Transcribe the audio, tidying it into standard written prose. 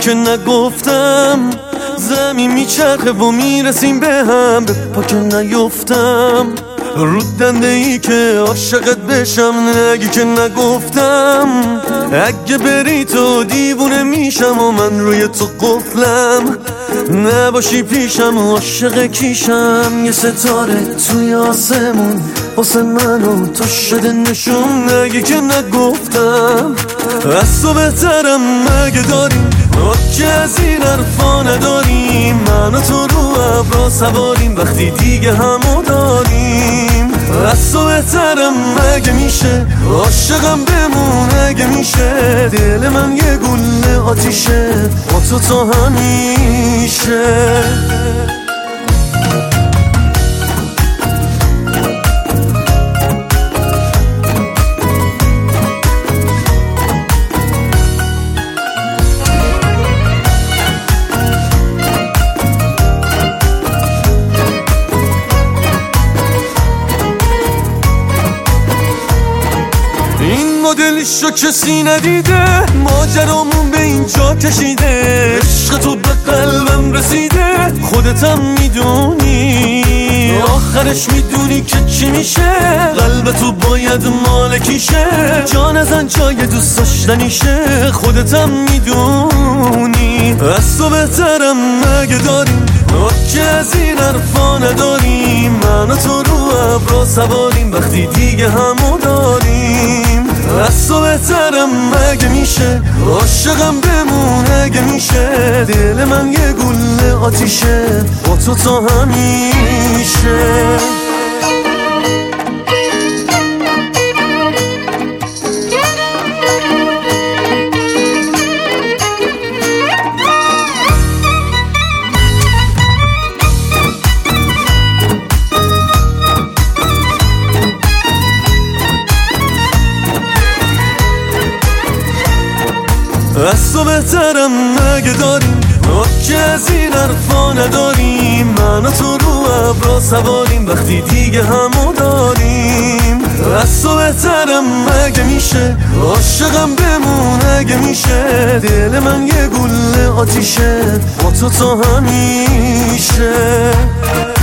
که نگفتم زمین میچرخه و میرسیم به هم، به پا که نیفتم رو دنده ای که عاشقت بشم. نگی که نگفتم اگه بری تو دیوونه میشم و من روی تو قفلم. نباشی پیشم و عاشق کیشم، یه ستاره توی آسمون واسه من و تو شده نشون. نگی که نگفتم از تو بهترم مگه داریم که از این حرفا نداریم. من و تو رو ابرا سواریم وقتی دیگه همو داریم. از تو بهترم مگه میشه عاشقم بمون اگه میشه. دل من یه گله آتیشه با تو تا همیشه. این مدلشو کسی ندیده، ماجرامون به اینجا کشیده. عشق تو به قلبم رسیده، خودتم میدونی. آخرش میدونی که چی میشه، قلب تو باید مالکیشه. جان ازن جای دوست داشتنیشه، خودتم میدونی. از تو بهترم مگه داریم که از این حرفا نداریم. من و تو رو ابرا سواریم وقتی دیگه همو داریم. از تو بهترم مگه میشه عاشقم بمون اگه میشه. دل من یه گله آتیشه با تو تا همیشه. از تو بهترم مگه داریم که از این حرفا نداریم. من و تو رو ابرا سواریم وقتی دیگه همو داریم. از تو بهترم مگه میشه عاشقم بمون اگه میشه. دل من یه گله آتیشه با تو تا همیشه.